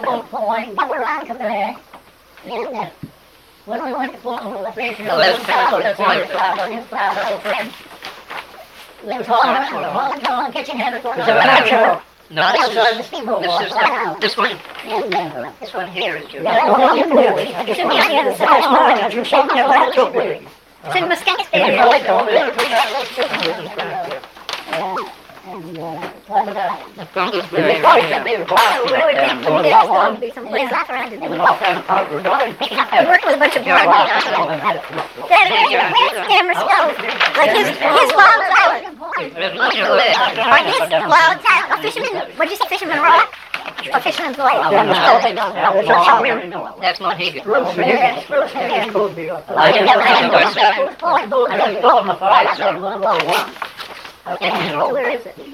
Going around to there. And when we went to the place, the little fellow, the friend, lives all around the kitchen, had a natural. No, this one. This one here is yours. It's in Muscat I work with a bunch of Cameron Stone. Like his wild salad. Wild salad. A fisherman. What'd you say, Fisherman Rock? Or Fisherman's Lake? That's not here. Where is it?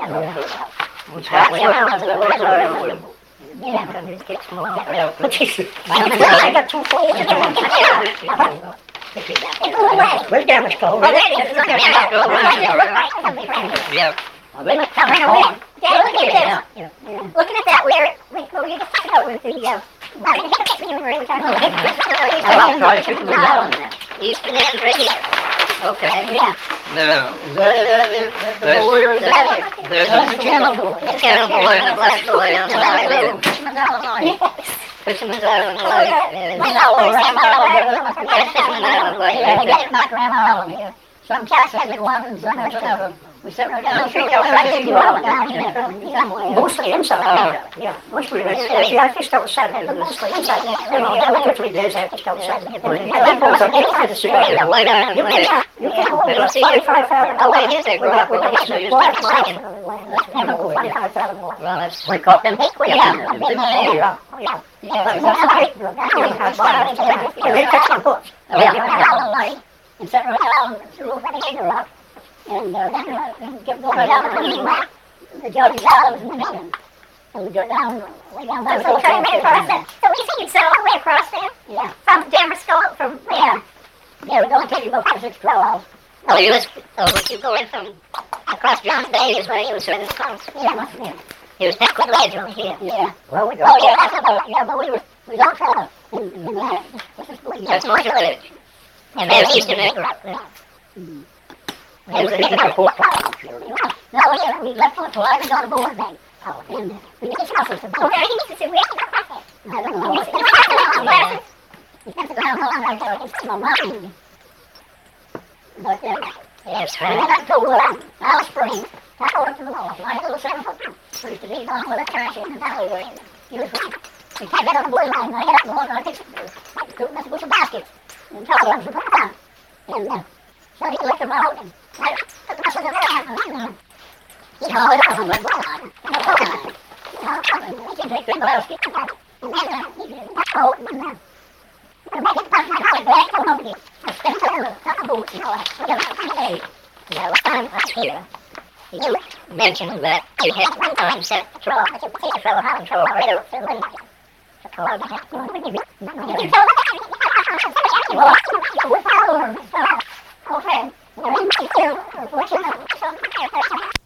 I got 2 plates. Where's Damage Cove? Yeah. Looking at that, where you just talked about with the Eastern end right here. Okay. Yeah. No. There's a channel boy and a black boy on the line. Fisherman's Island. Some cats had been one and some other. We sit right down mostly inside. Yeah, mostly inside. I fished outside, but mostly inside. You know, 2 or 3 days I fished outside. You can hold it 45,000. Oh, wait, here's a group. We caught them. Yeah. And set around through the rock. And then kept going down the Jordan's Islands and then and we go down, way down there. So we across there. So we see you'd sail all the way across there? Yeah. From Damascus, from there. Yeah, it would only take you about 5 or 6 hours. Oh, you go in from across John's Bay is where he was in the coast. Yeah, must be. He was that quick ledge over here. Yeah. Well, we but we don't tell them. That's my village. And there's Eastern Nicaragua. No, we left for I was on board then. Oh, and we just crossed the boat. I don't know. It's how long I go. It's my mind. But yes, when I got to Alice Springs, I went to the wall. My little 7-foot. We used to leave on with a trash in the valley where he was right. We tied that on the blue line. I had up the water. I took 2 bushel baskets and towel runs to put it on. And so he left them out and I took the rest of the van. He hauled it out on the water. And I put it on. He can take 3 baskets. And then he did that coat and then to make it past my collar bag, I don't know. I spent a boots and all that. So that kind of day. Yeah, last time I was here, you mentioned that you had one time set a troll. I said, take a troll, how a troll, how a troll. So then I troll, I don't know. Okay.